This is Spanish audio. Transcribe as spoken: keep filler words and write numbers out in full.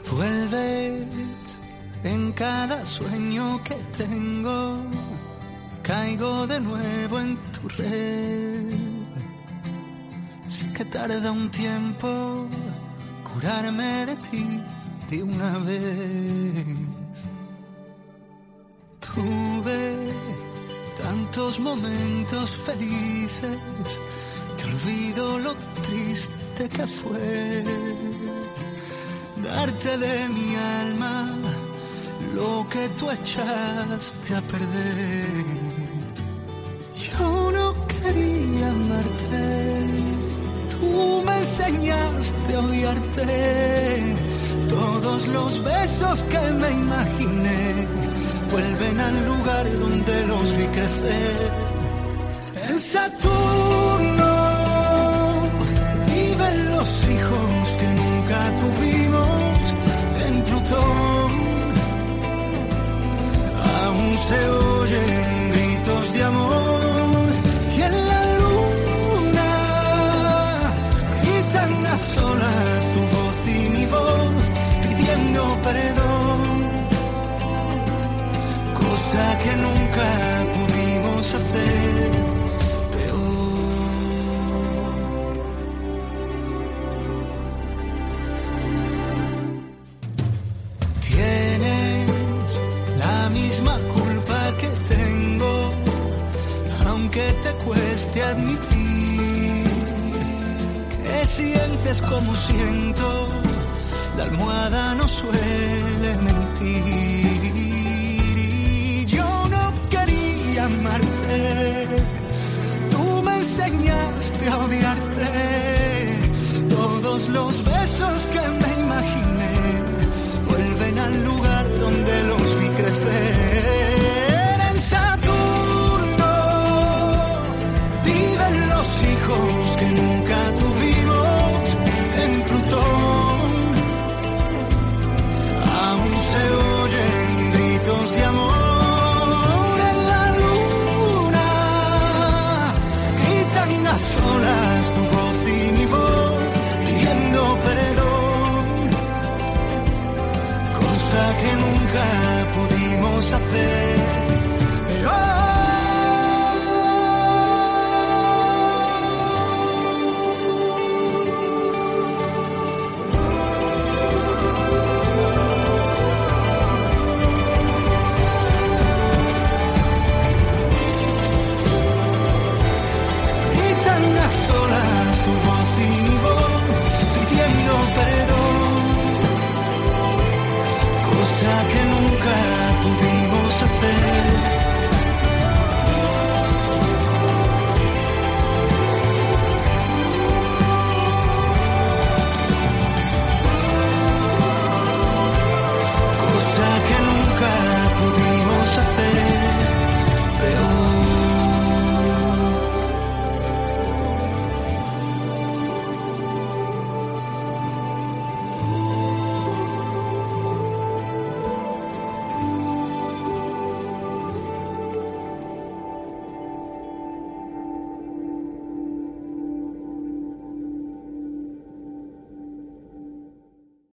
Vuelves en cada sueño que tengo, caigo de nuevo en tu red. Sé que tarda un tiempo curarme de ti de una vez. Tuve tantos momentos felices que olvido lo triste que fue darte de mi alma lo que tú echaste a perder. Yo no quería amarte, tú me enseñaste a odiarte. Todos los besos que me imaginé vuelven al lugar donde los vi crecer. En Saturno viven los hijos que nunca tuvimos. En Plutón aún se oyen gritos de amor. Y en la luna gritan a solas tu voz y mi voz pidiendo perdón, cosa que nunca pudimos hacer peor. Tienes la misma culpa que tengo, aunque te cueste admitir que sientes como siento. La almohada no suele mentir. Y yo no quería amarte, tú me enseñaste a odiarte. Todos los besos que me imaginé vuelven al lugar donde los vi crecer. En Saturno viven los hijos que nunca tuvimos. En Plutón aún se oyen gritos de amor. En la luna gritan a solas tu voz y mi voz pidiendo perdón, cosa que nunca pudimos hacer. Pero